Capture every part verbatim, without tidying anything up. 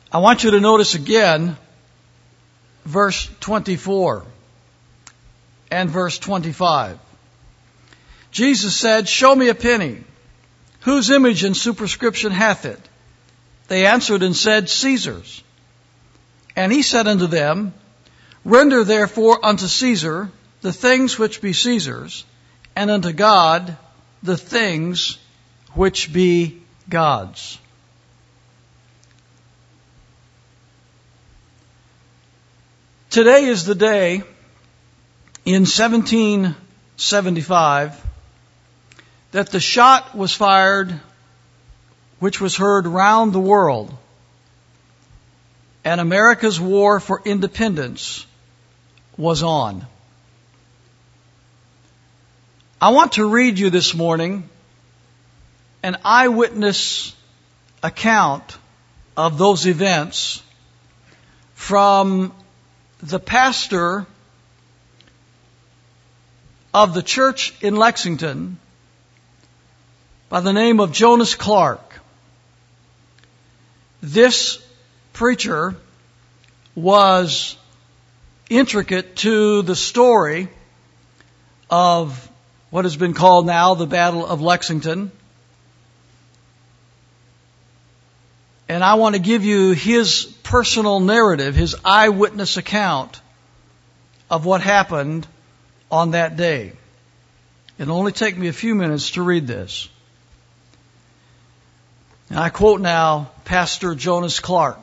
I want you to notice again verse twenty-four and verse twenty-five. Jesus said, "Show me a penny. Whose image and superscription hath it?" They answered and said, "Caesar's." And he said unto them, "Render therefore unto Caesar the things which be Caesar's, and unto God the things which be God's." Today is the day in seventeen seventy-five that the shot was fired which was heard round the world, and America's war for independence was on. I want to read you this morning an eyewitness account of those events from the pastor of the church in Lexington by the name of Jonas Clark. This preacher was intricate to the story of what has been called now the Battle of Lexington. And I want to give you his personal narrative, his eyewitness account of what happened on that day. It'll only take me a few minutes to read this. And I quote now Pastor Jonas Clark.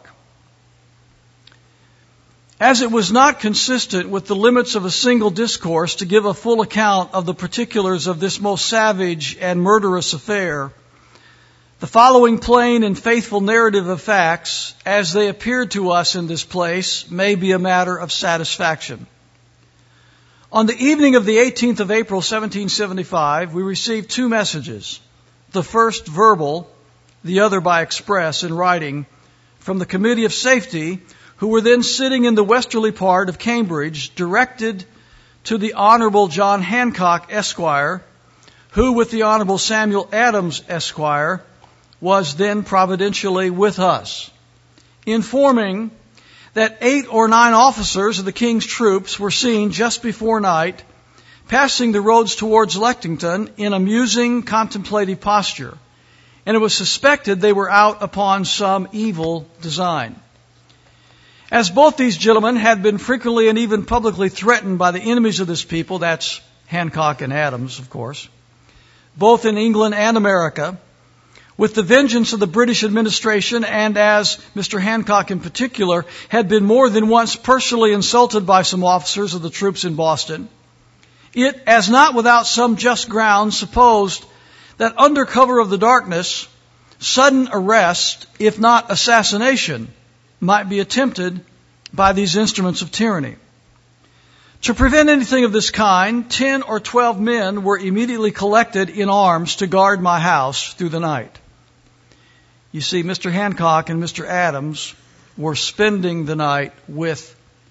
"As it was not consistent with the limits of a single discourse to give a full account of the particulars of this most savage and murderous affair, the following plain and faithful narrative of facts, as they appeared to us in this place, may be a matter of satisfaction. On the evening of the eighteenth of April, seventeen seventy-five, we received two messages, the first verbal, the other by express in writing, from the Committee of Safety, who were then sitting in the westerly part of Cambridge, directed to the Honorable John Hancock, Esquire, who with the Honorable Samuel Adams, Esquire, was then providentially with us, informing that eight or nine officers of the King's troops were seen just before night passing the roads towards Lexington in a musing, contemplative posture, and it was suspected they were out upon some evil design. As both these gentlemen had been frequently and even publicly threatened by the enemies of this people, that's Hancock and Adams, of course, both in England and America, with the vengeance of the British administration, and as Mister Hancock in particular had been more than once personally insulted by some officers of the troops in Boston, it, as not without some just grounds, supposed that under cover of the darkness, sudden arrest, if not assassination, might be attempted by these instruments of tyranny. To prevent anything of this kind, ten or twelve men were immediately collected in arms to guard my house through the night. You see, Mister Hancock and Mister Adams were spending the night with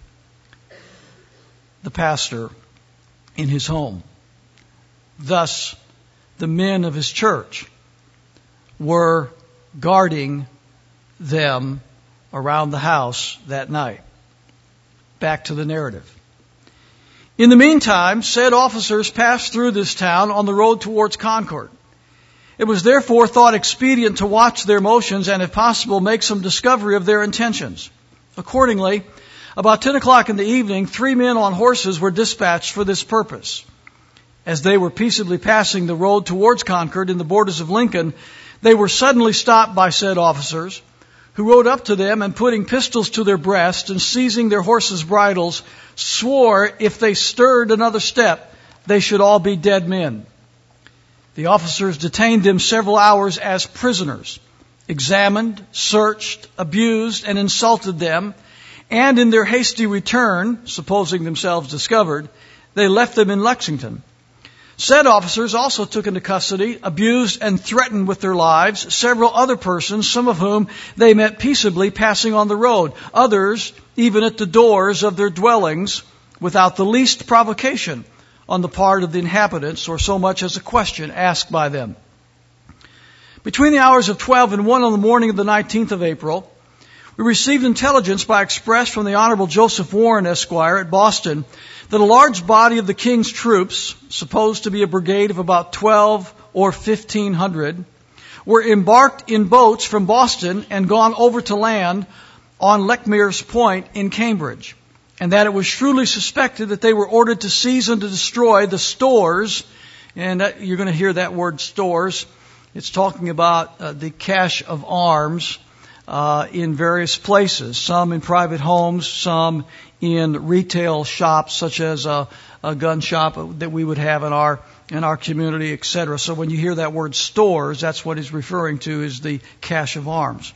the pastor in his home. Thus, the men of his church were guarding them around the house that night. Back to the narrative. In the meantime, said officers passed through this town on the road towards Concord. It was therefore thought expedient to watch their motions and, if possible, make some discovery of their intentions. Accordingly, about ten o'clock in the evening, three men on horses were dispatched for this purpose. As they were peaceably passing the road towards Concord in the borders of Lincoln, they were suddenly stopped by said officers, who rode up to them and, putting pistols to their breasts and seizing their horses' bridles, swore if they stirred another step, they should all be dead men. The officers detained them several hours as prisoners, examined, searched, abused, and insulted them, and in their hasty return, supposing themselves discovered, they left them in Lexington. Said officers also took into custody, abused, and threatened with their lives several other persons, some of whom they met peaceably passing on the road, others even at the doors of their dwellings, without the least provocation on the part of the inhabitants, or so much as a question asked by them. Between the hours of twelve and one on the morning of the nineteenth of April, We received intelligence by express from the Honorable Joseph Warren, Esquire, at Boston, that a large body of the King's troops, supposed to be a brigade of about twelve or fifteen hundred, were embarked in boats from Boston and gone over to land on Lechmere's Point in Cambridge, and that it was shrewdly suspected that they were ordered to seize and to destroy the stores, and that, you're going to hear that word stores. It's talking about uh, the cache of arms uh, in various places, some in private homes, some in retail shops, such as a, a gun shop that we would have in our in our community, et cetera. So when you hear that word stores, that's what he's referring to, is the cache of arms.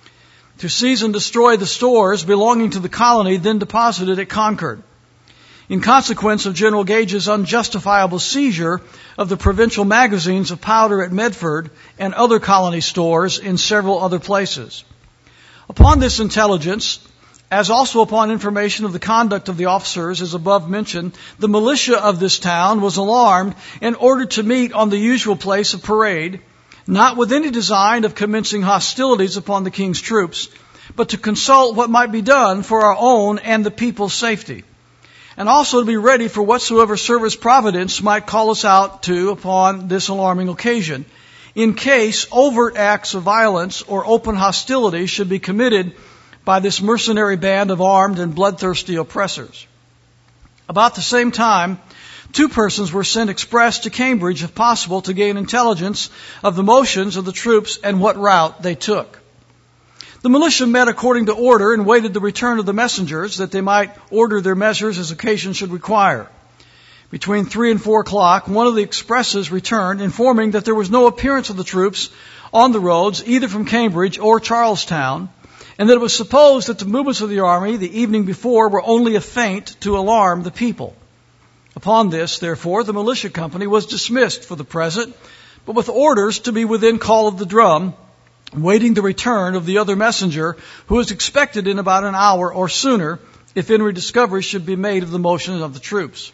To seize and destroy the stores belonging to the colony then deposited at Concord. In consequence of General Gage's unjustifiable seizure of the provincial magazines of powder at Medford and other colony stores in several other places. Upon this intelligence, as also upon information of the conduct of the officers, as above mentioned, the militia of this town was alarmed and ordered to meet on the usual place of parade, not with any design of commencing hostilities upon the King's troops, but to consult what might be done for our own and the people's safety, and also to be ready for whatsoever service Providence might call us out to upon this alarming occasion, in case overt acts of violence or open hostility should be committed by this mercenary band of armed and bloodthirsty oppressors. About the same time, two persons were sent express to Cambridge, if possible, to gain intelligence of the motions of the troops and what route they took. The militia met according to order and waited the return of the messengers, that they might order their measures as occasion should require. Between three and four o'clock, one of the expresses returned, informing that there was no appearance of the troops on the roads, either from Cambridge or Charlestown, and that it was supposed that the movements of the army the evening before were only a feint to alarm the people. Upon this, therefore, the militia company was dismissed for the present, but with orders to be within call of the drum, waiting the return of the other messenger, who was expected in about an hour or sooner, if any discovery should be made of the motions of the troops.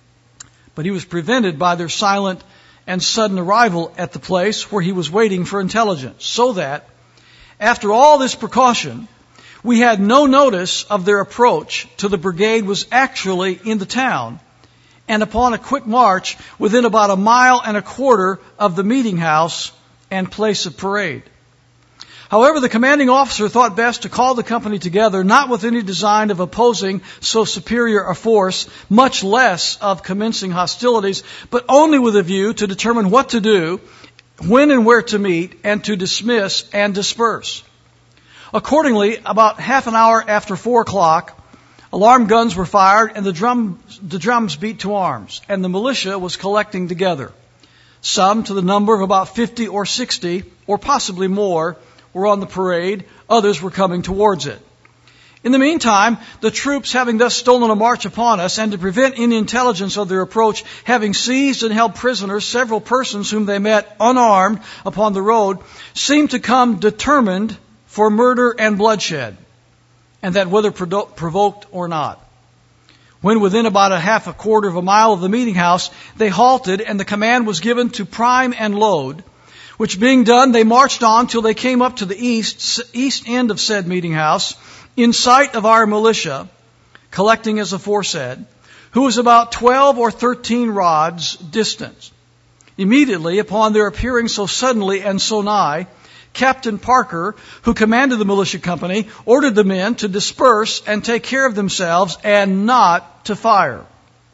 But he was prevented by their silent and sudden arrival at the place where he was waiting for intelligence, so that, after all this precaution, we had no notice of their approach till the brigade was actually in the town, and upon a quick march within about a mile and a quarter of the meeting house and place of parade. However, the commanding officer thought best to call the company together, not with any design of opposing so superior a force, much less of commencing hostilities, but only with a view to determine what to do, when and where to meet, and to dismiss and disperse. Accordingly, about half an hour after four o'clock, alarm guns were fired and the drum, the drums beat to arms, and the militia was collecting together. Some, to the number of about fifty or sixty, or possibly more, were on the parade. Others were coming towards it. In the meantime, the troops, having thus stolen a march upon us, and to prevent any intelligence of their approach, having seized and held prisoners several persons whom they met unarmed upon the road, seemed to come determined for murder and bloodshed, and that whether provoked or not. When within about a half a quarter of a mile of the meeting house, they halted, and the command was given to prime and load, which being done, they marched on till they came up to the east, east end of said meeting house, in sight of our militia, collecting as aforesaid, who was about twelve or thirteen rods distant. Immediately upon their appearing so suddenly and so nigh, Captain Parker, who commanded the militia company, ordered the men to disperse and take care of themselves and not to fire.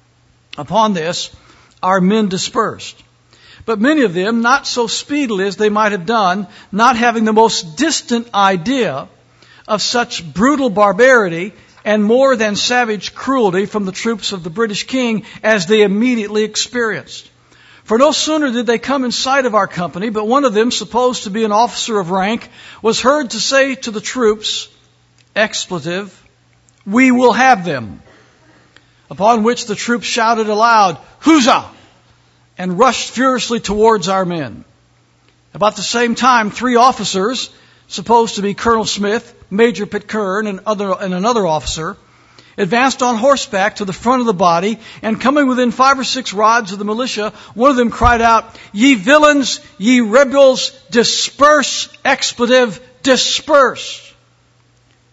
Upon this, our men dispersed. But many of them, not so speedily as they might have done, not having the most distant idea of such brutal barbarity and more than savage cruelty from the troops of the British King as they immediately experienced. For no sooner did they come in sight of our company, but one of them, supposed to be an officer of rank, was heard to say to the troops, expletive, "We will have them." Upon which the troops shouted aloud, "Huzzah!" and rushed furiously towards our men. About the same time, three officers, supposed to be Colonel Smith, Major Pitcairn, and, other, and another officer, advanced on horseback to the front of the body, and coming within five or six rods of the militia, one of them cried out, "Ye villains, ye rebels, disperse, expletive, disperse."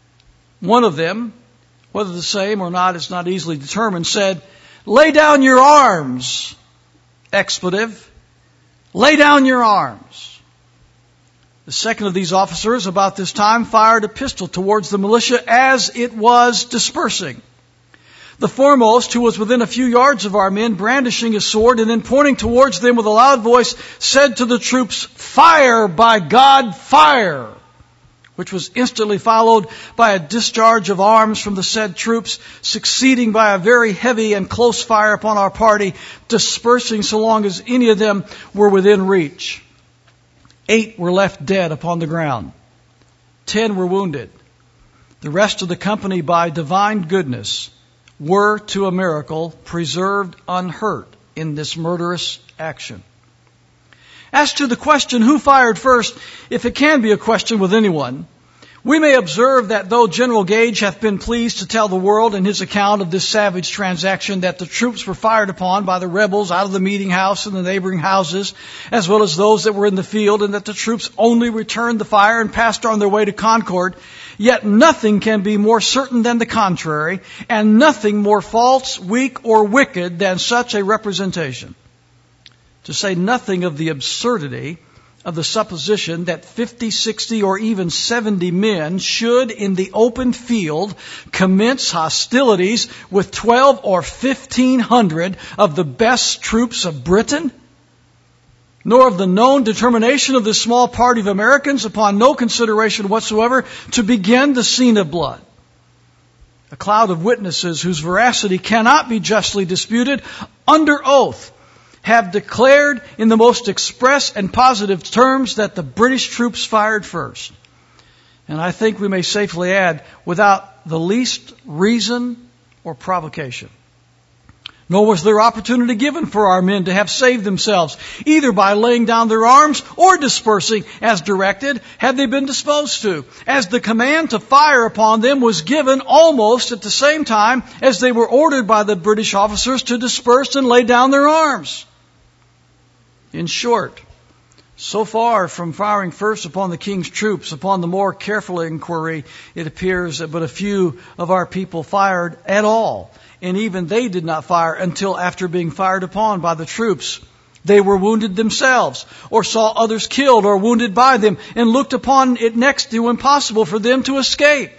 One of them, whether the same or not is not easily determined, said, "Lay down your arms." Expletive. Lay down your arms. The second of these officers about this time fired a pistol towards the militia as it was dispersing. The foremost, who was within a few yards of our men, brandishing his sword and then pointing towards them with a loud voice, said to the troops, "Fire, by God, fire!" which was instantly followed by a discharge of arms from the said troops, succeeding by a very heavy and close fire upon our party, dispersing so long as any of them were within reach. Eight were left dead upon the ground. Ten were wounded. The rest of the company, by divine goodness, were, to a miracle, preserved unhurt in this murderous action. As to the question, who fired first, if it can be a question with anyone, we may observe that though General Gage hath been pleased to tell the world in his account of this savage transaction that the troops were fired upon by the rebels out of the meeting house and the neighboring houses, as well as those that were in the field, and that the troops only returned the fire and passed on their way to Concord, yet nothing can be more certain than the contrary, and nothing more false, weak, or wicked than such a representation. To say nothing of the absurdity of the supposition that fifty, sixty, or even seventy men should, in the open field, commence hostilities with twelve or fifteen hundred of the best troops of Britain, nor of the known determination of this small party of Americans, upon no consideration whatsoever, to begin the scene of blood. A cloud of witnesses whose veracity cannot be justly disputed, under oath, have declared in the most express and positive terms that the British troops fired first. And I think we may safely add, without the least reason or provocation. Nor was there opportunity given for our men to have saved themselves, either by laying down their arms or dispersing as directed, had they been disposed to, as the command to fire upon them was given almost at the same time as they were ordered by the British officers to disperse and lay down their arms. In short, so far from firing first upon the king's troops, upon the more careful inquiry, it appears that but a few of our people fired at all. And even they did not fire until after being fired upon by the troops. They were wounded themselves, or saw others killed or wounded by them, and looked upon it next to impossible for them to escape.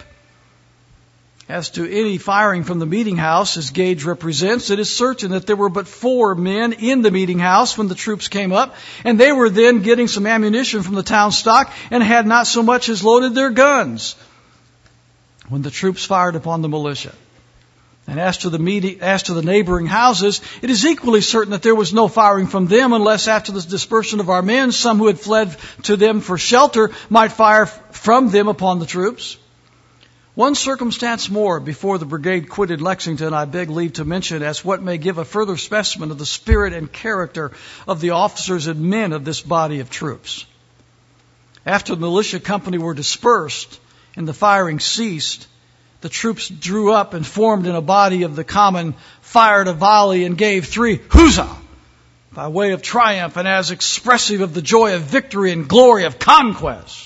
As to any firing from the meeting house, as Gage represents, it is certain that there were but four men in the meeting house when the troops came up, and they were then getting some ammunition from the town stock and had not so much as loaded their guns when the troops fired upon the militia. And as to the meeting, as to the neighboring houses, it is equally certain that there was no firing from them, unless after the dispersion of our men, some who had fled to them for shelter might fire from them upon the troops. One circumstance more before the brigade quitted Lexington I beg leave to mention, as what may give a further specimen of the spirit and character of the officers and men of this body of troops. After the militia company were dispersed and the firing ceased, the troops drew up and formed in a body of the common, fired a volley and gave three huzzah by way of triumph and as expressive of the joy of victory and glory of conquest.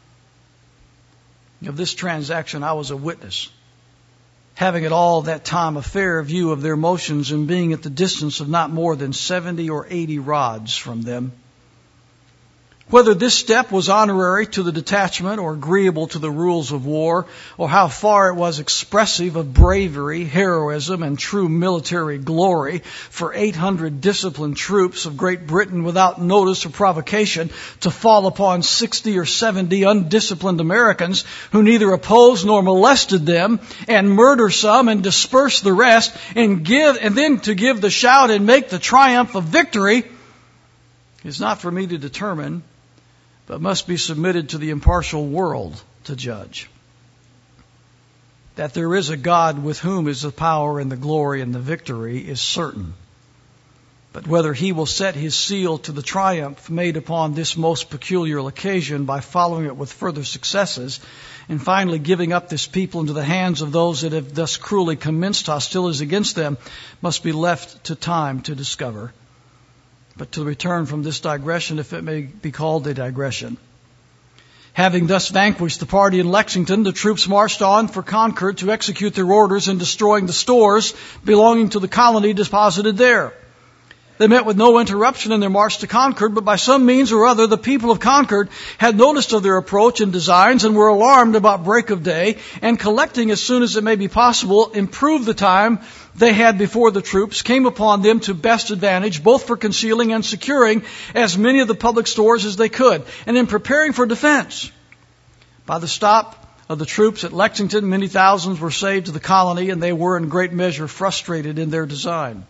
Of this transaction I was a witness, having at all that time a fair view of their motions and being at the distance of not more than seventy or eighty rods from them. Whether this step was honorary to the detachment or agreeable to the rules of war, or how far it was expressive of bravery, heroism, and true military glory for eight hundred disciplined troops of Great Britain without notice or provocation to fall upon sixty or seventy undisciplined Americans who neither opposed nor molested them, and murder some and disperse the rest, and give and then to give the shout and make the triumph of victory, is not for me to determine, but must be submitted to the impartial world to judge. That there is a God with whom is the power and the glory and the victory is certain. But whether he will set his seal to the triumph made upon this most peculiar occasion by following it with further successes, and finally giving up this people into the hands of those that have thus cruelly commenced hostilities against them, must be left to time to discover. But to return from this digression, if it may be called a digression. Having thus vanquished the party in Lexington, the troops marched on for Concord to execute their orders in destroying the stores belonging to the colony deposited there. They met with no interruption in their march to Concord, but by some means or other, the people of Concord had noticed of their approach and designs and were alarmed about break of day, and collecting as soon as it may be possible, improved the time they had before the troops came upon them to best advantage, both for concealing and securing as many of the public stores as they could, and in preparing for defense. By the stop of the troops at Lexington, many thousands were saved to the colony, and they were in great measure frustrated in their design.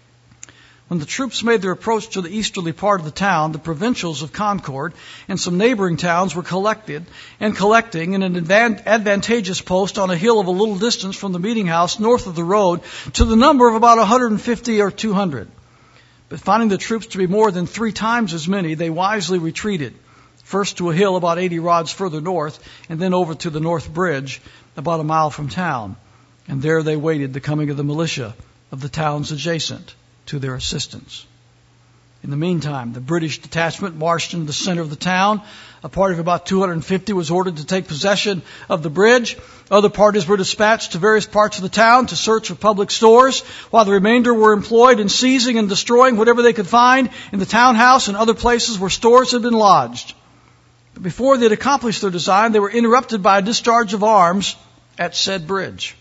When the troops made their approach to the easterly part of the town, the provincials of Concord and some neighboring towns were collected and collecting in an advantageous post on a hill of a little distance from the meeting house north of the road, to the number of about one hundred fifty or two hundred. But finding the troops to be more than three times as many, they wisely retreated, first to a hill about eighty rods further north, and then over to the North Bridge, about a mile from town. And there they waited the coming of the militia of the towns adjacent to their assistance. In the meantime, the British detachment marched into the center of the town. A party of about two hundred fifty was ordered to take possession of the bridge. Other parties were dispatched to various parts of the town to search for public stores, while the remainder were employed in seizing and destroying whatever they could find in the townhouse and other places where stores had been lodged. But before they had accomplished their design, they were interrupted by a discharge of arms at said bridge.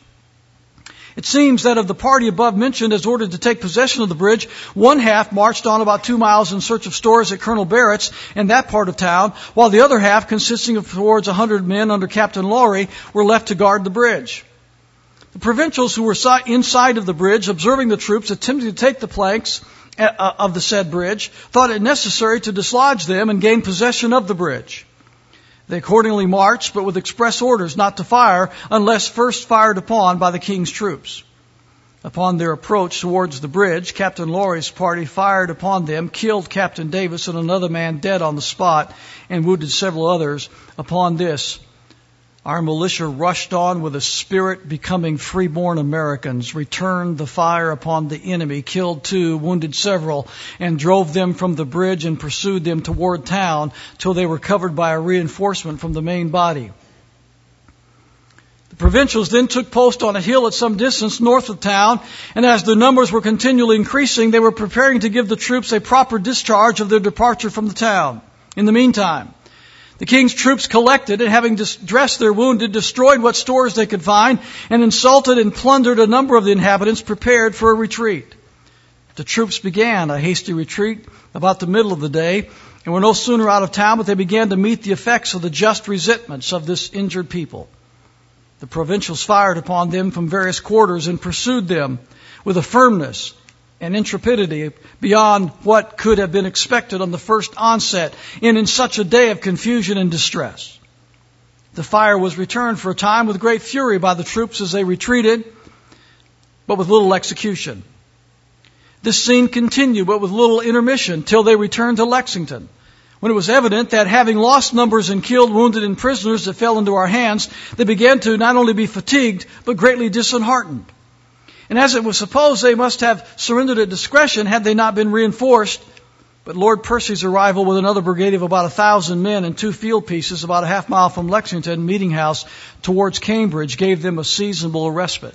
It seems that of the party above mentioned as ordered to take possession of the bridge, one half marched on about two miles in search of stores at Colonel Barrett's in that part of town, while the other half, consisting of towards a hundred men under Captain Laurie, were left to guard the bridge. The provincials who were inside of the bridge, observing the troops attempting to take the planks of the said bridge, thought it necessary to dislodge them and gain possession of the bridge. They accordingly marched, but with express orders not to fire unless first fired upon by the king's troops. Upon their approach towards the bridge, Captain Laurie's party fired upon them, killed Captain Davis and another man dead on the spot, and wounded several others. Upon this, our militia rushed on with a spirit becoming freeborn Americans, returned the fire upon the enemy, killed two, wounded several, and drove them from the bridge and pursued them toward town till they were covered by a reinforcement from the main body. The provincials then took post on a hill at some distance north of town, and as their numbers were continually increasing, they were preparing to give the troops a proper discharge of their departure from the town. In the meantime, the king's troops collected, and having dressed their wounded, destroyed what stores they could find, and insulted and plundered a number of the inhabitants, prepared for a retreat. The troops began a hasty retreat about the middle of the day, and were no sooner out of town, but they began to meet the effects of the just resentments of this injured people. The provincials fired upon them from various quarters and pursued them with a firmness and intrepidity beyond what could have been expected on the first onset, and in such a day of confusion and distress. The fire was returned for a time with great fury by the troops as they retreated, but with little execution. This scene continued, but with little intermission, till they returned to Lexington, when it was evident that, having lost numbers in killed, wounded, and prisoners that fell into our hands, they began to not only be fatigued, but greatly disheartened. And as it was supposed, they must have surrendered at discretion had they not been reinforced. But Lord Percy's arrival with another brigade of about a thousand men and two field pieces about a half mile from Lexington meeting house towards Cambridge gave them a seasonable respite.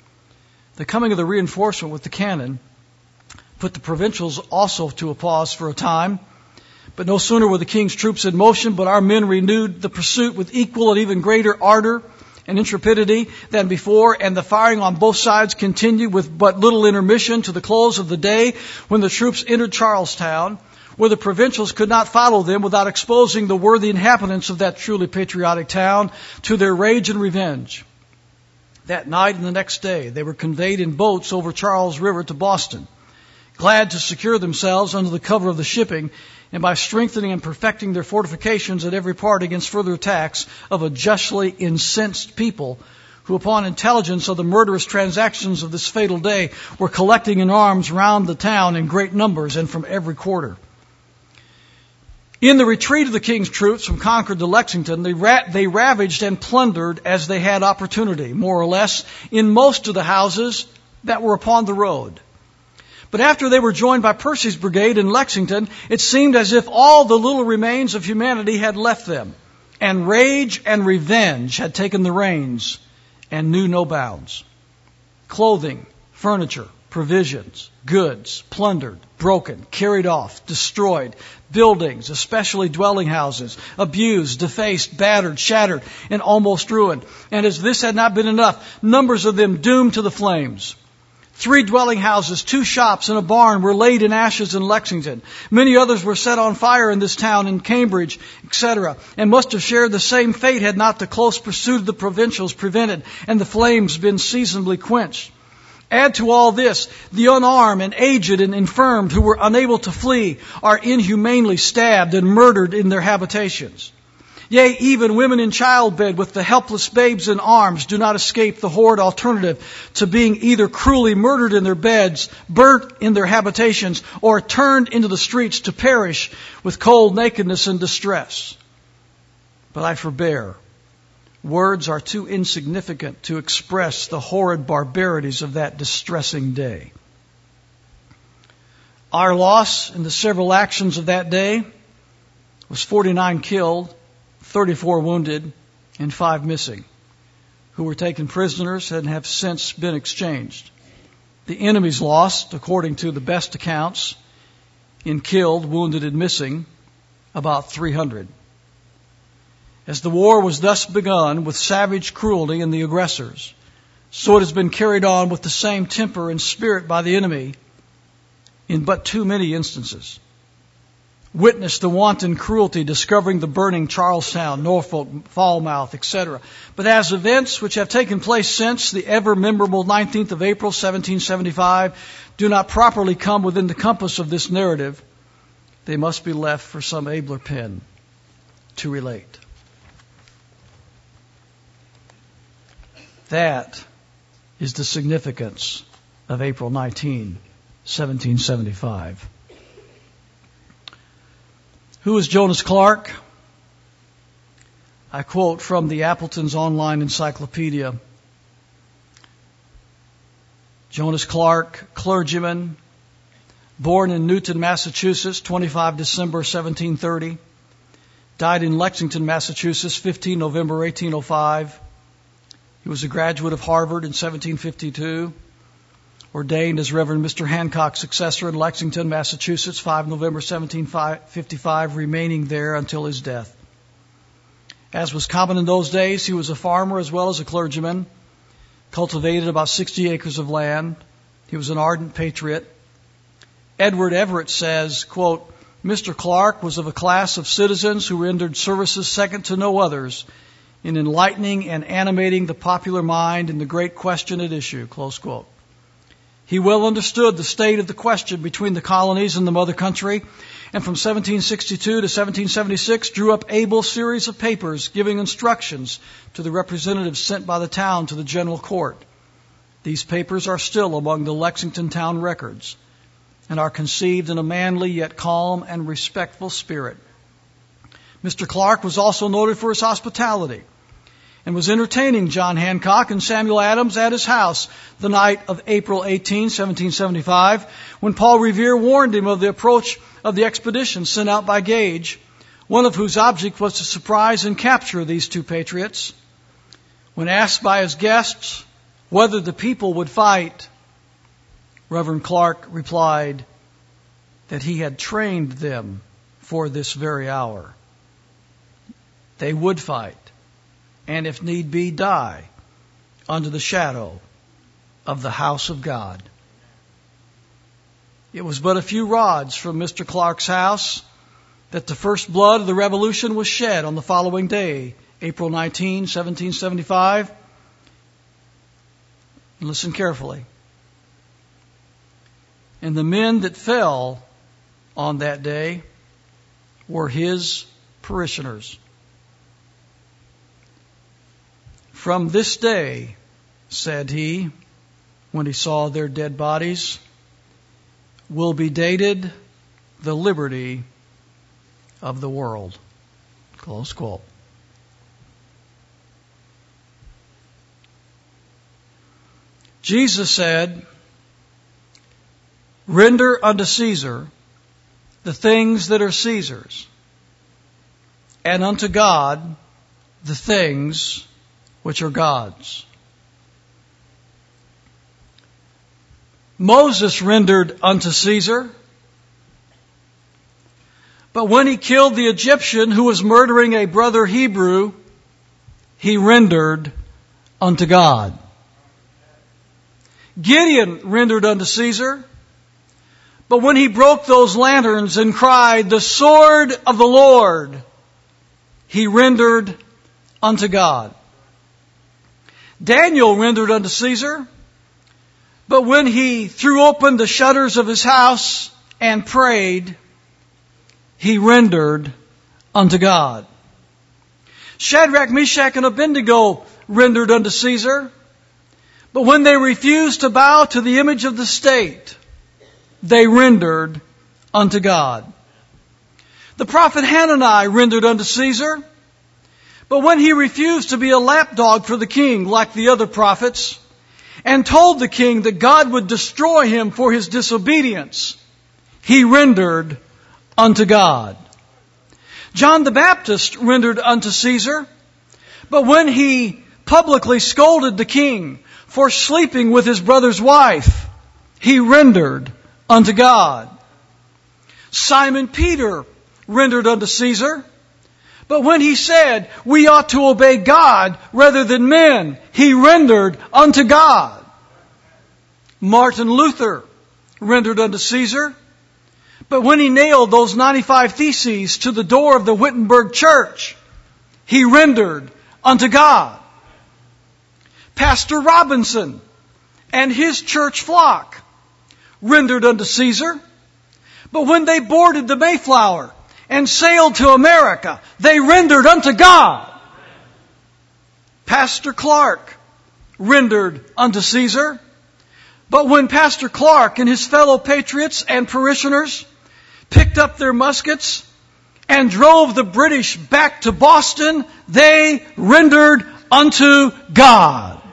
The coming of the reinforcement with the cannon put the provincials also to a pause for a time. But no sooner were the king's troops in motion, but our men renewed the pursuit with equal and even greater ardor and intrepidity than before, and the firing on both sides continued with but little intermission to the close of the day, when the troops entered Charlestown, where the provincials could not follow them without exposing the worthy inhabitants of that truly patriotic town to their rage and revenge. That night and the next day they were conveyed in boats over Charles River to Boston, glad to secure themselves under the cover of the shipping, and by strengthening and perfecting their fortifications at every part against further attacks of a justly incensed people, who upon intelligence of the murderous transactions of this fatal day were collecting in arms round the town in great numbers and from every quarter. In the retreat of the king's troops from Concord to Lexington, they, ra- they ravaged and plundered as they had opportunity, more or less, in most of the houses that were upon the road. But after they were joined by Percy's brigade in Lexington, it seemed as if all the little remains of humanity had left them, and rage and revenge had taken the reins and knew no bounds. Clothing, furniture, provisions, goods, plundered, broken, carried off, destroyed, buildings, especially dwelling houses, abused, defaced, battered, shattered, and almost ruined. And as this had not been enough, numbers of them doomed to the flames. Three dwelling houses, two shops, and a barn were laid in ashes in Lexington. Many others were set on fire in this town, in Cambridge, et cetera, and must have shared the same fate had not the close pursuit of the provincials prevented and the flames been seasonably quenched. Add to all this, the unarmed and aged and infirmed who were unable to flee are inhumanely stabbed and murdered in their habitations. Yea, even women in childbed with the helpless babes in arms do not escape the horrid alternative to being either cruelly murdered in their beds, burnt in their habitations, or turned into the streets to perish with cold, nakedness, and distress. But I forbear. Words are too insignificant to express the horrid barbarities of that distressing day. Our loss in the several actions of that day was forty-nine killed, thirty-four wounded, and five missing, who were taken prisoners and have since been exchanged. The enemy's lost, according to the best accounts, in killed, wounded, and missing, about three hundred. As the war was thus begun with savage cruelty in the aggressors, so it has been carried on with the same temper and spirit by the enemy in but too many instances. Witness the wanton cruelty discovering the burning Charlestown, Norfolk, Falmouth, et cetera. But as events which have taken place since the ever memorable nineteenth of April, seventeen seventy-five, do not properly come within the compass of this narrative, they must be left for some abler pen to relate. That is the significance of April nineteenth, seventeen seventy-five. Who is Jonas Clark? I quote from the Appleton's Online Encyclopedia. Jonas Clark, clergyman, born in Newton, Massachusetts, twenty-fifth of December, seventeen thirty. Died in Lexington, Massachusetts, fifteenth of November, eighteen oh five. He was a graduate of Harvard in seventeen fifty-two, ordained as Reverend Mister Hancock's successor in Lexington, Massachusetts, fifth of November, seventeen fifty-five, remaining there until his death. As was common in those days, he was a farmer as well as a clergyman, cultivated about sixty acres of land. He was an ardent patriot. Edward Everett says, quote, Mister Clark was of a class of citizens who rendered services second to no others in enlightening and animating the popular mind in the great question at issue, close quote. He well understood the state of the question between the colonies and the mother country, and from seventeen sixty-two to seventeen seventy-six drew up able series of papers giving instructions to the representatives sent by the town to the general court. These papers are still among the Lexington town records and are conceived in a manly yet calm and respectful spirit. Mister Clark was also noted for his hospitality and was entertaining John Hancock and Samuel Adams at his house the night of April eighteenth, seventeen seventy-five, when Paul Revere warned him of the approach of the expedition sent out by Gage, one of whose object was to surprise and capture these two patriots. When asked by his guests whether the people would fight, Reverend Clark replied that he had trained them for this very hour. They would fight, and if need be, die under the shadow of the house of God. It was but a few rods from Mister Clark's house that the first blood of the Revolution was shed on the following day, April nineteenth, seventeen seventy-five. Listen carefully. And the men that fell on that day were his parishioners. From this day, said he, when he saw their dead bodies, will be dated the liberty of the world. Close quote. Jesus said, render unto Caesar the things that are Caesar's, and unto God the things which are God's. Moses rendered unto Caesar, but when he killed the Egyptian who was murdering a brother Hebrew, he rendered unto God. Gideon rendered unto Caesar, but when he broke those lanterns and cried, "The sword of the Lord," he rendered unto God. Daniel rendered unto Caesar, but when he threw open the shutters of his house and prayed, he rendered unto God. Shadrach, Meshach, and Abednego rendered unto Caesar, but when they refused to bow to the image of the state, they rendered unto God. The prophet Hanani rendered unto Caesar, but when he refused to be a lapdog for the king like the other prophets, and told the king that God would destroy him for his disobedience, he rendered unto God. John the Baptist rendered unto Caesar, but when he publicly scolded the king for sleeping with his brother's wife, he rendered unto God. Simon Peter rendered unto Caesar, but when he said we ought to obey God rather than men, he rendered unto God. Martin Luther rendered unto Caesar, but when he nailed those ninety-five theses to the door of the Wittenberg church, he rendered unto God. Pastor Robinson and his church flock rendered unto Caesar, but when they boarded the Mayflower and sailed to America, they rendered unto God. Pastor Clark rendered unto Caesar, but when Pastor Clark and his fellow patriots and parishioners picked up their muskets and drove the British back to Boston, they rendered unto God.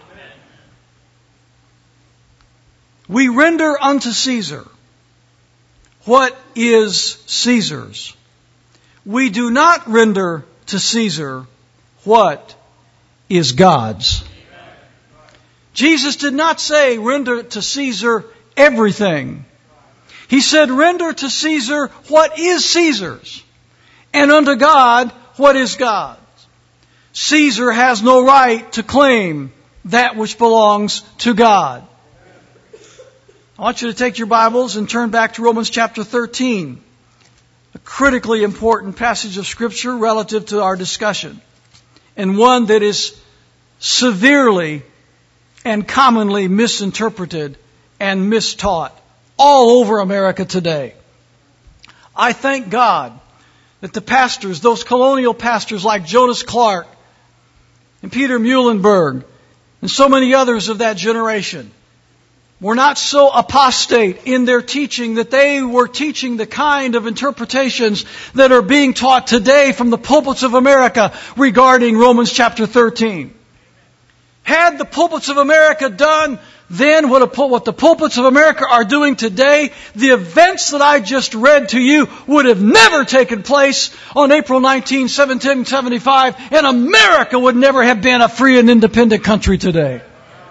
We render unto Caesar what is Caesar's. We do not render to Caesar what is God's. Jesus did not say render to Caesar everything. He said render to Caesar what is Caesar's, and unto God what is God's. Caesar has no right to claim that which belongs to God. I want you to take your Bibles and turn back to Romans chapter thirteen, a critically important passage of Scripture relative to our discussion, and one that is severely and commonly misinterpreted and mistaught all over America today. I thank God that the pastors, those colonial pastors like Jonas Clark and Peter Muhlenberg and so many others of that generation, were not so apostate in their teaching that they were teaching the kind of interpretations that are being taught today from the pulpits of America regarding Romans chapter thirteen. Had the pulpits of America done then what, a, what the pulpits of America are doing today, the events that I just read to you would have never taken place on April nineteenth, seventeen seventy-five, and America would never have been a free and independent country today.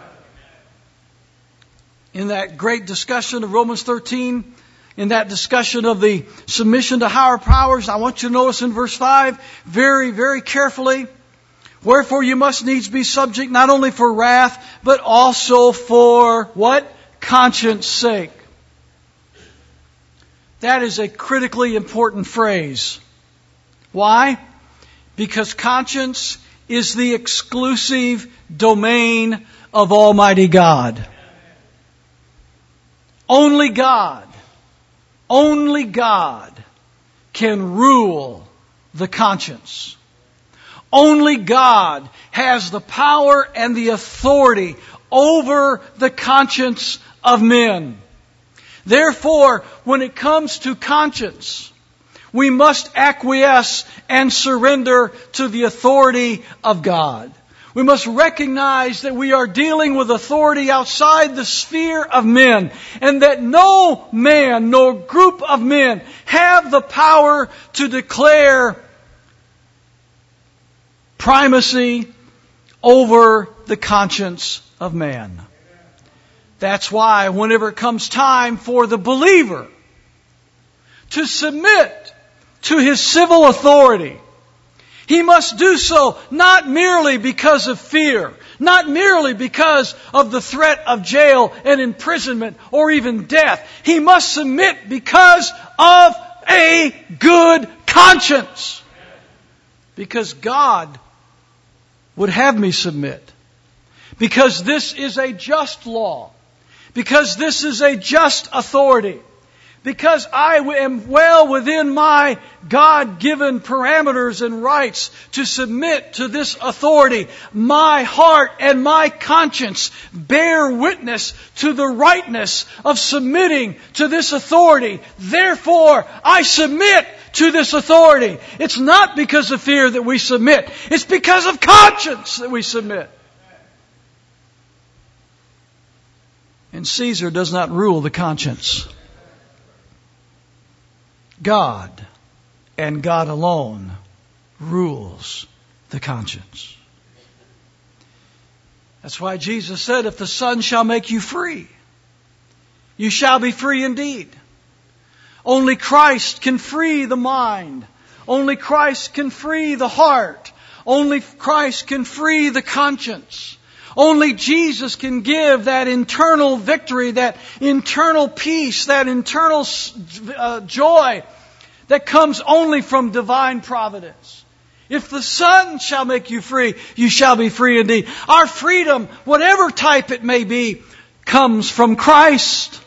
In that great discussion of Romans thirteen, in that discussion of the submission to higher powers, I want you to notice in verse five, very, very carefully, wherefore you must needs be subject not only for wrath, but also for what? Conscience sake. That is a critically important phrase. Why? Because conscience is the exclusive domain of Almighty God. Only God, only God can rule the conscience. Only God has the power and the authority over the conscience of men. Therefore, when it comes to conscience, we must acquiesce and surrender to the authority of God. We must recognize that we are dealing with authority outside the sphere of men, and that no man, no group of men have the power to declare primacy over the conscience of man. That's why whenever it comes time for the believer to submit to his civil authority, he must do so not merely because of fear, not merely because of the threat of jail and imprisonment or even death. He must submit because of a good conscience. Because God would have me submit. Because this is a just law. Because this is a just authority. Because I am well within my God-given parameters and rights to submit to this authority. My heart and my conscience bear witness to the rightness of submitting to this authority. Therefore, I submit to this authority. It's not because of fear that we submit. It's because of conscience that we submit. And Caesar does not rule the conscience. God and God alone rules the conscience. That's why Jesus said, if the Son shall make you free, you shall be free indeed. Only Christ can free the mind. Only Christ can free the heart. Only Christ can free the conscience. Only Jesus can give that internal victory, that internal peace, that internal uh, joy that comes only from divine providence. If the Son shall make you free, you shall be free indeed. Our freedom, whatever type it may be, comes from Christ.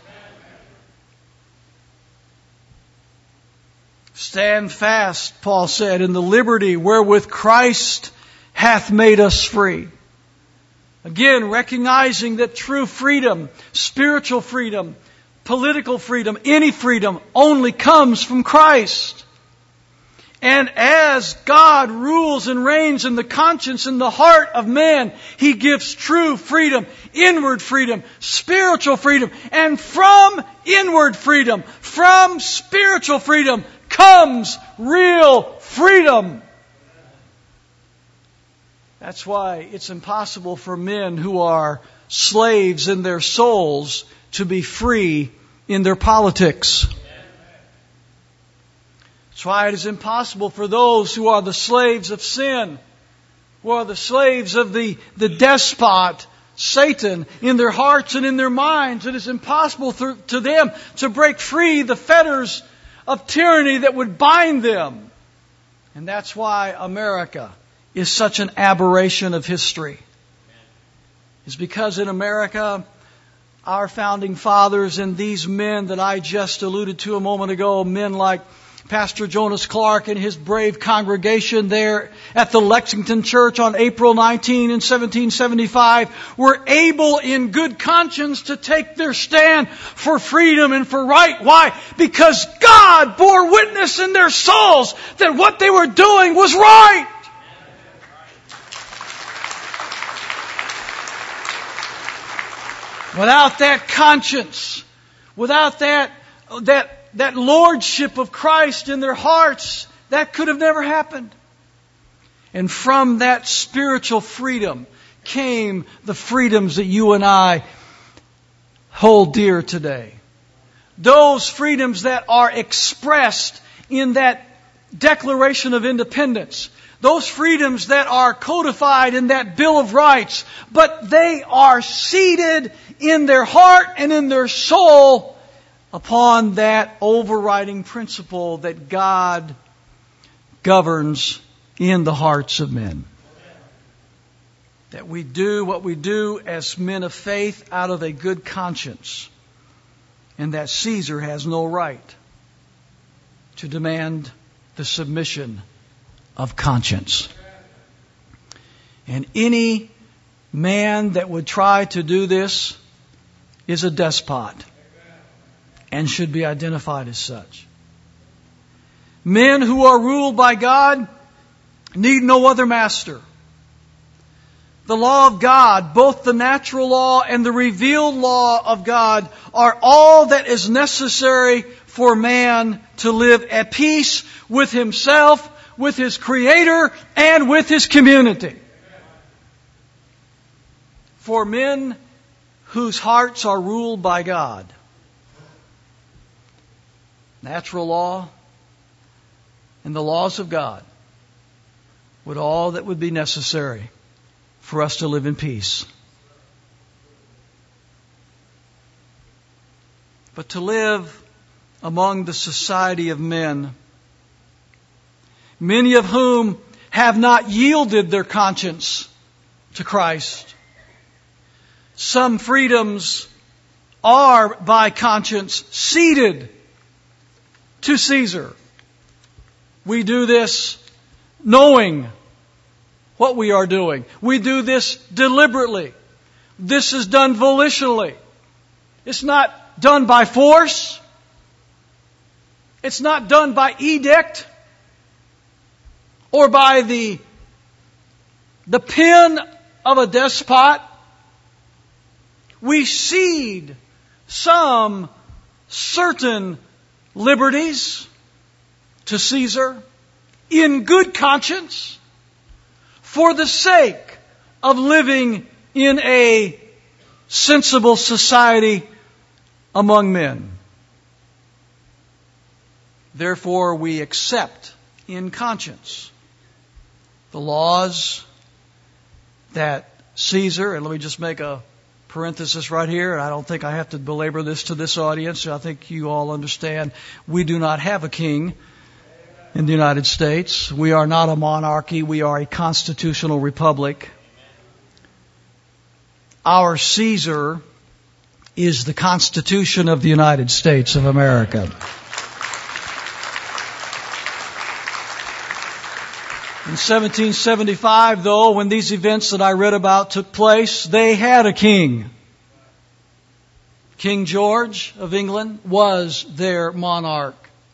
Stand fast, Paul said, in the liberty wherewith Christ hath made us free. Again, recognizing that true freedom, spiritual freedom, political freedom, any freedom only comes from Christ. And as God rules and reigns in the conscience and the heart of man, He gives true freedom, inward freedom, spiritual freedom. And from inward freedom, from spiritual freedom, comes real freedom. That's why it's impossible for men who are slaves in their souls to be free in their politics. That's why it is impossible for those who are the slaves of sin, who are the slaves of the, the despot, Satan, in their hearts and in their minds. It is impossible to, to them to break free the fetters of tyranny that would bind them. And that's why America is such an aberration of history. It's because in America, our founding fathers and these men that I just alluded to a moment ago, men like Pastor Jonas Clark and his brave congregation there at the Lexington Church on April nineteenth in seventeen seventy-five, were able in good conscience to take their stand for freedom and for right. Why? Because God bore witness in their souls that what they were doing was right. Without that conscience, without that, that, that lordship of Christ in their hearts, that could have never happened. And from that spiritual freedom came the freedoms that you and I hold dear today. Those freedoms that are expressed in that Declaration of Independence. Those freedoms that are codified in that Bill of Rights, but they are seated in their heart and in their soul upon that overriding principle that God governs in the hearts of men. That we do what we do as men of faith out of a good conscience, and that Caesar has no right to demand the submission of conscience. And any man that would try to do this is a despot and should be identified as such. Men who are ruled by God need no other master. The law of God, both the natural law and the revealed law of God, are all that is necessary for man to live at peace with himself, with his Creator and with his community. For men whose hearts are ruled by God, natural law and the laws of God would all that would be necessary for us to live in peace. But to live among the society of men, many of whom have not yielded their conscience to Christ. Some freedoms are by conscience ceded to Caesar. We do this knowing what we are doing. We do this deliberately. This is done volitionally. It's not done by force. It's not done by edict or by the, the pen of a despot. We cede some certain liberties to Caesar in good conscience for the sake of living in a sensible society among men. Therefore, we accept in conscience the laws that Caesar, and let me just make a parenthesis right here, and I don't think I have to belabor this to this audience. I think you all understand we do not have a king in the United States. We are not a monarchy. We are a constitutional republic. Our Caesar is the Constitution of the United States of America. In seventeen seventy-five, though, when these events that I read about took place, they had a king. King George of England was their monarch.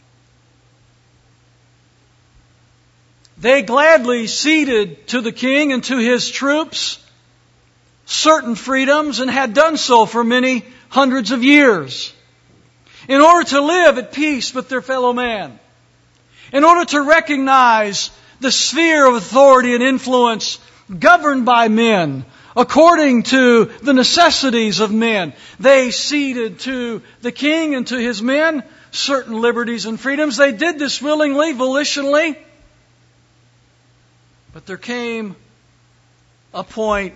They gladly ceded to the king and to his troops certain freedoms and had done so for many hundreds of years in order to live at peace with their fellow man, in order to recognize the sphere of authority and influence governed by men according to the necessities of men. They ceded to the king and to his men certain liberties and freedoms. They did this willingly, volitionally. But there came a point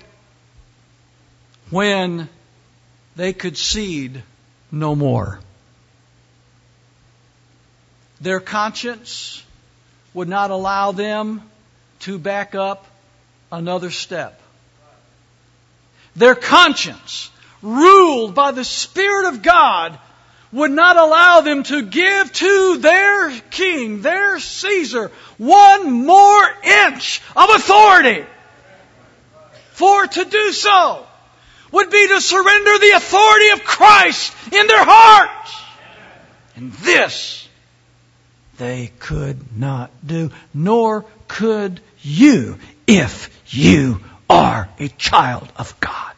when they could cede no more. Their conscience would not allow them to back up another step. Their conscience, ruled by the Spirit of God, would not allow them to give to their king, their Caesar, one more inch of authority. For to do so would be to surrender the authority of Christ in their hearts. And this they could not do, nor could you if you are a child of God.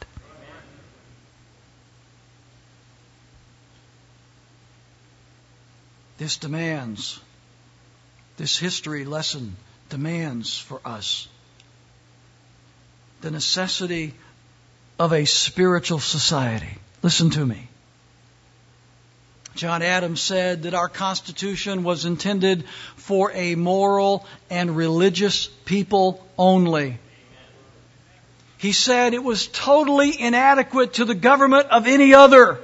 This demands, this history lesson demands for us the necessity of a spiritual society. Listen to me. John Adams said that our Constitution was intended for a moral and religious people only. He said it was totally inadequate to the government of any other.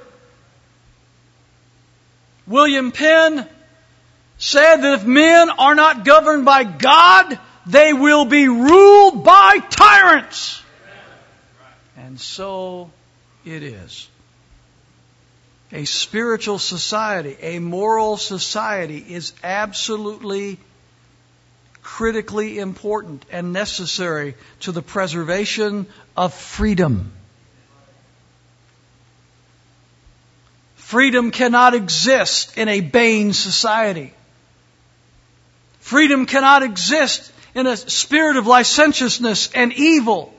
William Penn said that if men are not governed by God, they will be ruled by tyrants. And so it is. A spiritual society, a moral society is absolutely critically important and necessary to the preservation of freedom. Freedom cannot exist in a vain society. Freedom cannot exist in a spirit of licentiousness and evil.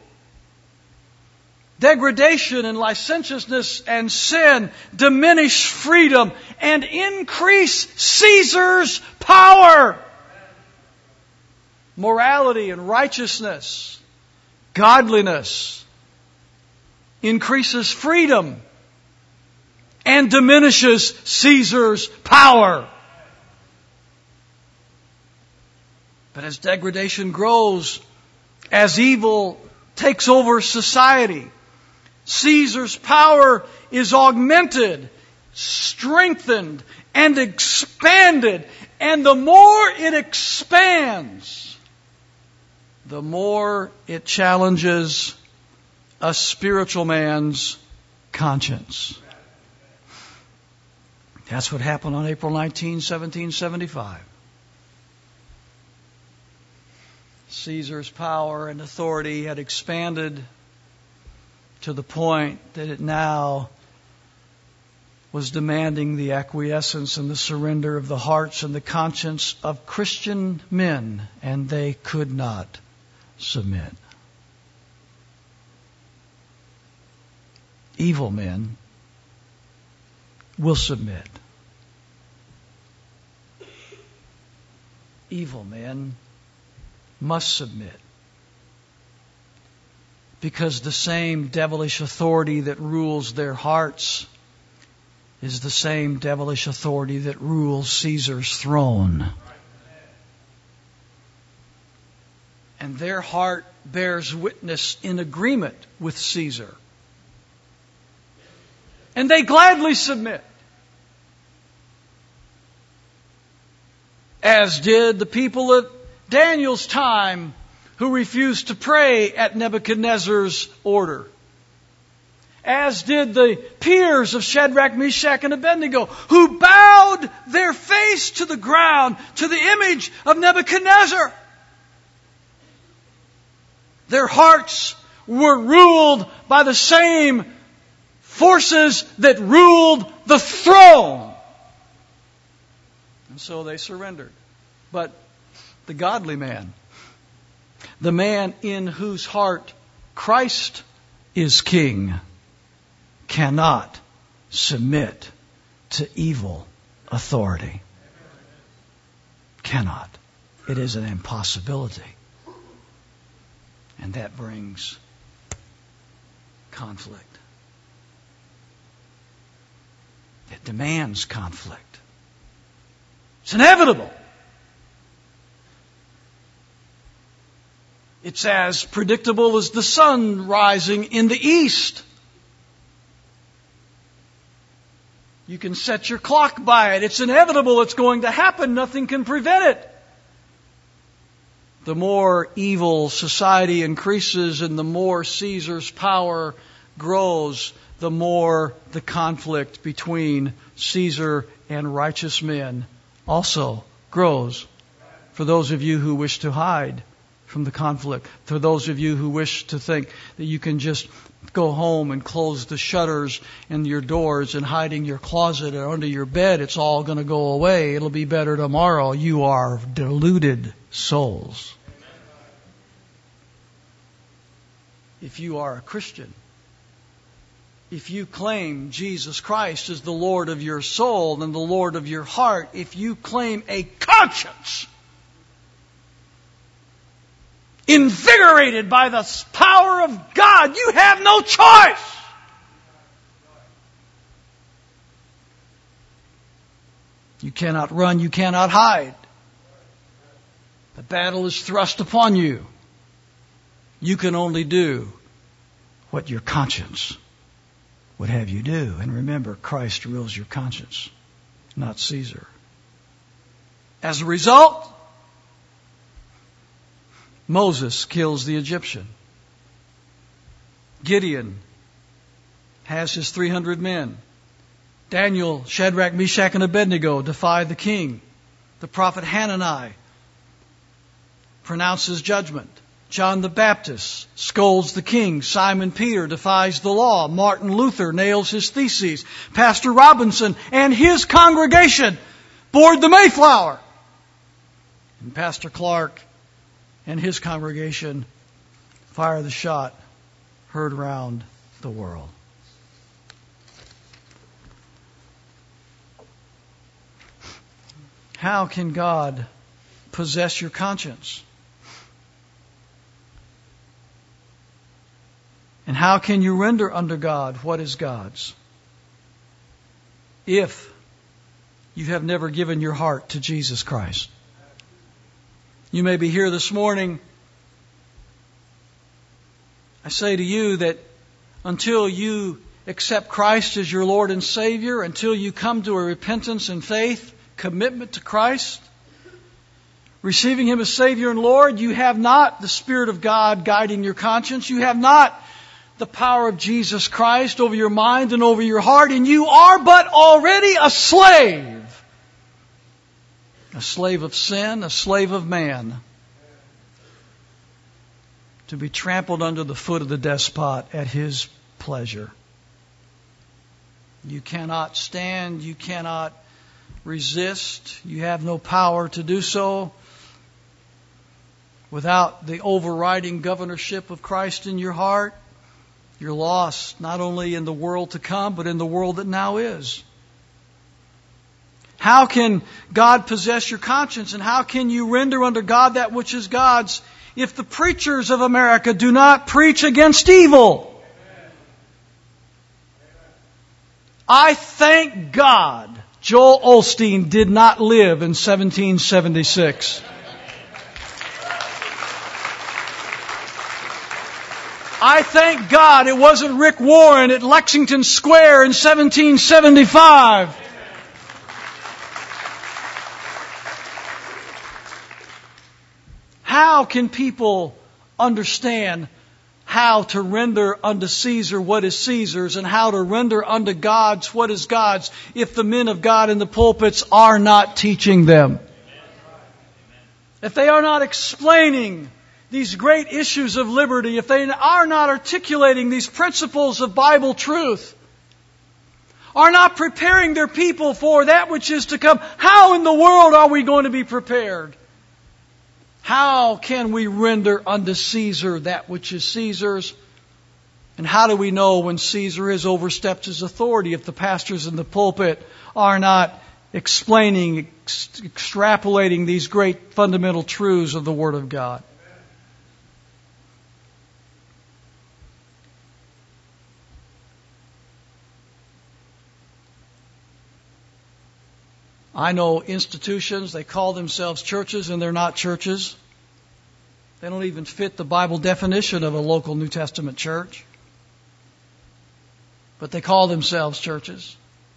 Degradation and licentiousness and sin diminish freedom and increase Caesar's power. morality and righteousness, godliness, increases freedom, and diminishes Caesar's power. But as degradation grows, as evil takes over society, Caesar's power is augmented, strengthened, and expanded. And the more it expands, the more it challenges a spiritual man's conscience. That's what happened on April nineteenth, seventeen seventy-five. Caesar's power and authority had expanded to the point that it now was demanding the acquiescence and the surrender of the hearts and the conscience of Christian men, and they could not submit. Evil men will submit. Evil men must submit. Because the same devilish authority that rules their hearts is the same devilish authority that rules Caesar's throne. And their heart bears witness in agreement with Caesar. And they gladly submit. As did the people at Daniel's time who refused to pray at Nebuchadnezzar's order. As did the peers of Shadrach, Meshach, and Abednego, who bowed their face to the ground to the image of Nebuchadnezzar. Their hearts were ruled by the same forces that ruled the throne. And so they surrendered. But the godly man, the man in whose heart Christ is king, cannot submit to evil authority. Cannot. It is an impossibility. And that brings conflict. It demands conflict. It's inevitable. It's as predictable as the sun rising in the east. You can set your clock by it. It's inevitable. It's going to happen. Nothing can prevent it. The more evil society increases and the more Caesar's power grows, the more the conflict between Caesar and righteous men also grows. For those of you who wish to hide from the conflict, for those of you who wish to think that you can just go home and close the shutters and your doors and hide in your closet or under your bed, it's all going to go away. It'll be better tomorrow. You are deluded souls. If you are a Christian, if you claim Jesus Christ as the Lord of your soul and the Lord of your heart, if you claim a conscience invigorated by the power of God, you have no choice. You cannot run, you cannot hide. The battle is thrust upon you. You can only do what your conscience would have you do. And remember, Christ rules your conscience, not Caesar. As a result, Moses kills the Egyptian. Gideon has his three hundred men. Daniel, Shadrach, Meshach, and Abednego defy the king. The prophet Hanani pronounces judgment. John the Baptist scolds the king. Simon Peter defies the law. Martin Luther nails his theses. Pastor Robinson and his congregation board the Mayflower. And Pastor Clark and his congregation fire the shot heard around the world. How can God possess your conscience? And how can you render unto God what is God's if you have never given your heart to Jesus Christ? You may be here this morning. I say to you that until you accept Christ as your Lord and Savior, until you come to a repentance and faith, commitment to Christ, receiving Him as Savior and Lord, you have not the Spirit of God guiding your conscience. You have not the power of Jesus Christ over your mind and over your heart, and you are but already a slave. A slave of sin, a slave of man, to be trampled under the foot of the despot at his pleasure. You cannot stand, you cannot resist, you have no power to do so without the overriding governorship of Christ in your heart. You're lost, not only in the world to come, but in the world that now is. How can God possess your conscience, and how can you render unto God that which is God's if the preachers of America do not preach against evil? I thank God Joel Osteen did not live in seventeen seventy-six. I thank God it wasn't Rick Warren at Lexington Square in seventeen seventy-five. How can people understand how to render unto Caesar what is Caesar's and how to render unto God's what is God's if the men of God in the pulpits are not teaching them? If they are not explaining these great issues of liberty, if they are not articulating these principles of Bible truth, are not preparing their people for that which is to come, how in the world are we going to be prepared? How can we render unto Caesar that which is Caesar's? And how do we know when Caesar has overstepped his authority if the pastors in the pulpit are not explaining, ex- extrapolating these great fundamental truths of the Word of God? I know institutions, they call themselves churches, and they're not churches. They don't even fit the Bible definition of a local New Testament church. But they call themselves churches,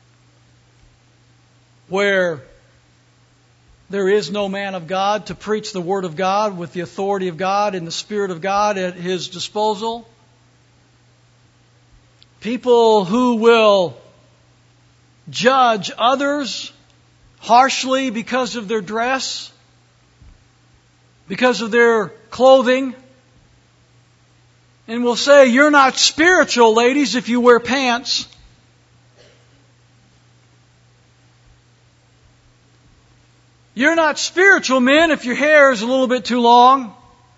where there is no man of God to preach the Word of God with the authority of God and the Spirit of God at his disposal. People who will judge others harshly because of their dress, because of their clothing, and will say, you're not spiritual, ladies, if you wear pants. You're not spiritual, men, if your hair is a little bit too long.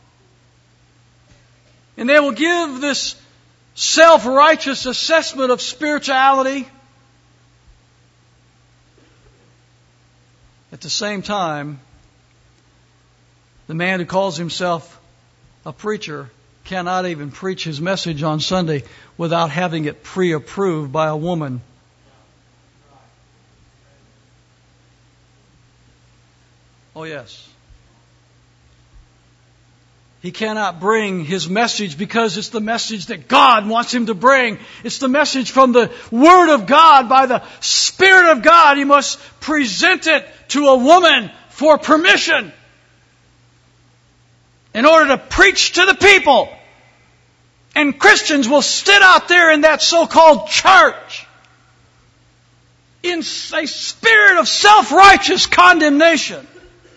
And they will give this self-righteous assessment of spirituality. At the same time, the man who calls himself a preacher cannot even preach his message on Sunday without having it pre-approved by a woman. Oh, yes. He cannot bring his message because it's the message that God wants him to bring. It's the message from the Word of God by the Spirit of God. He must present it to a woman for permission in order to preach to the people. And Christians will sit out there in that so-called church in a spirit of self-righteous condemnation,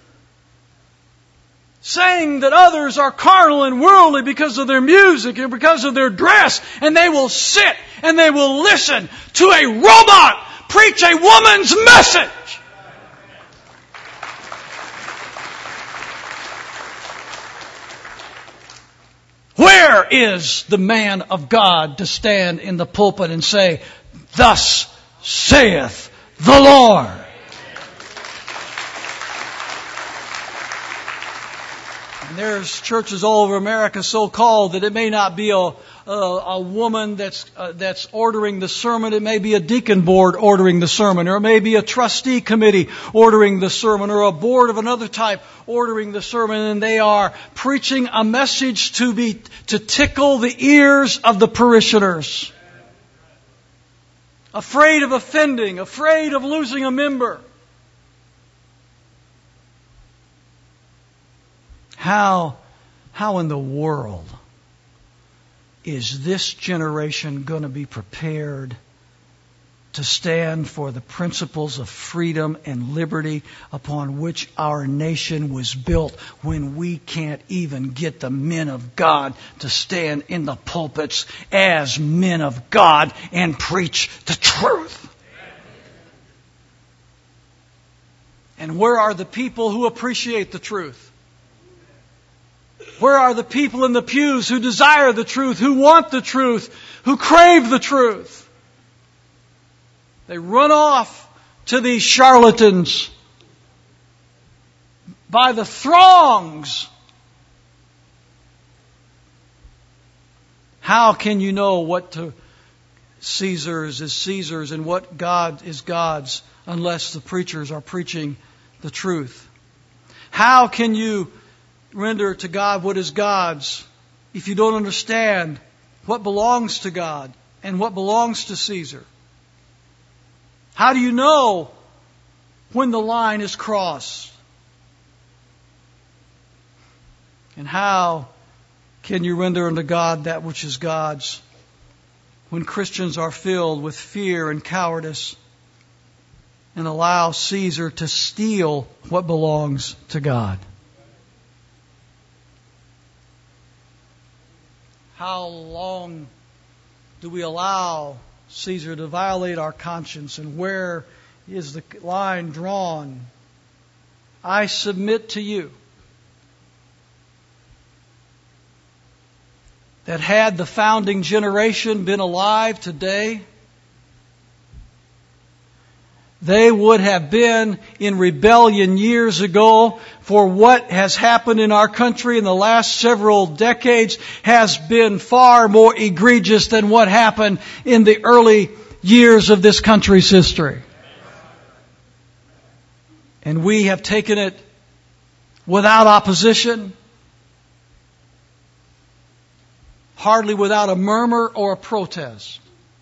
saying that others are carnal and worldly because of their music and because of their dress, and they will sit and they will listen to a robot preach a woman's message. Where is the man of God to stand in the pulpit and say, thus saith the Lord? And there's churches all over America so called that it may not be a a, a woman that's uh, that's ordering the sermon. It may be a deacon board ordering the sermon, or it may be a trustee committee ordering the sermon, or a board of another type ordering the sermon, and they are preaching a message to be to tickle the ears of the parishioners. Afraid of offending, afraid of losing a member. How, how in the world is this generation going to be prepared to stand for the principles of freedom and liberty upon which our nation was built when we can't even get the men of God to stand in the pulpits as men of God and preach the truth? And where are the people who appreciate the truth? Where are the people in the pews who desire the truth, who want the truth, who crave the truth? They run off to these charlatans by the throngs. How can you know what to Caesar's is Caesar's and what God is God's unless the preachers are preaching the truth? How can you render to God what is God's if you don't understand what belongs to God and what belongs to Caesar? How do you know when the line is crossed? And how can you render unto God that which is God's when Christians are filled with fear and cowardice and allow Caesar to steal what belongs to God? How long do we allow Caesar to violate our conscience, and where is the line drawn? I submit to you that had the founding generation been alive today, they would have been in rebellion years ago, for what has happened in our country in the last several decades has been far more egregious than what happened in the early years of this country's history. And we have taken it without opposition, hardly without a murmur or a protest.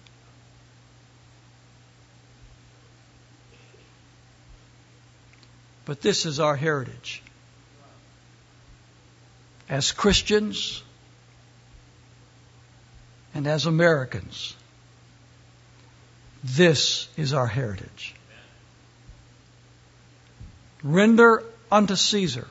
But this is our heritage. As Christians and as Americans, this is our heritage. Render unto Caesar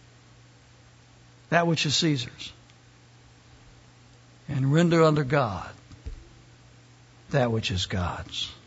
that which is Caesar's, and render unto God that which is God's.